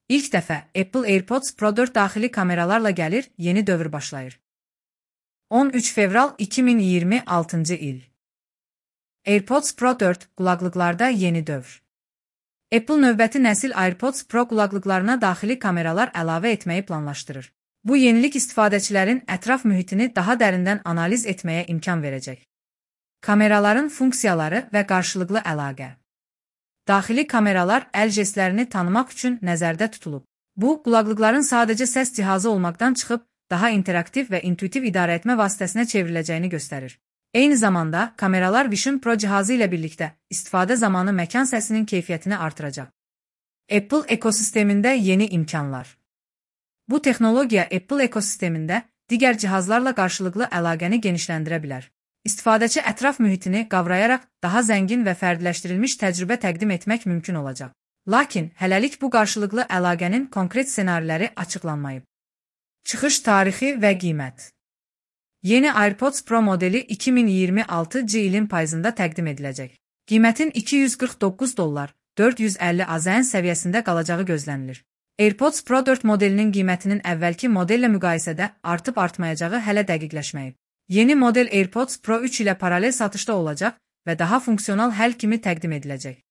İlk dəfə Apple AirPods Pro 4 daxili kameralarla gəlir, yeni dövr başlayır. 13 fevral 2026 il. AirPods Pro 4 qulaqlıqlarda yeni dövr. Apple növbəti nəsil AirPods Pro qulaqlıqlarına daxili kameralar əlavə etməyi planlaşdırır. Bu yenilik istifadəçilərin ətraf mühitini daha dərindən analiz etməyə imkan verəcək. Kameraların funksiyaları və qarşılıqlı əlaqə. Daxili kameralar əl jestlərini tanımaq üçün nəzərdə tutulub. Bu, qulaqlıqların sadəcə səs cihazı olmaqdan çıxıb, daha interaktiv və intuitiv idarəetmə vasitəsinə çevriləcəyini göstərir. Eyni zamanda, kameralar Vision Pro cihazı ilə birlikdə istifadə zamanı məkan səsinin keyfiyyətini artıracaq. Apple ekosistemində yeni imkanlar. Bu texnologiya Apple ekosistemində digər cihazlarla qarşılıqlı əlaqəni genişləndirə bilər. İstifadəçi ətraf mühitini qavrayaraq daha zəngin və fərdiləşdirilmiş təcrübə təqdim etmək mümkün olacaq. Lakin, hələlik bu qarşılıqlı əlaqənin konkret ssenariləri açıqlanmayıb. Çıxış tarixi və qiymət. Yeni AirPods Pro modeli 2026 ilin payızında təqdim ediləcək. Qiymətin $249, 450 AZN səviyyəsində qalacağı gözlənilir. AirPods Pro 4 modelinin qiymətinin əvvəlki modellə müqayisədə artıb-artmayacağı hələ dəqiqləşməyib. Yeni model AirPods Pro 3 ilə paralel satışda olacaq və daha funksional həll kimi təqdim ediləcək.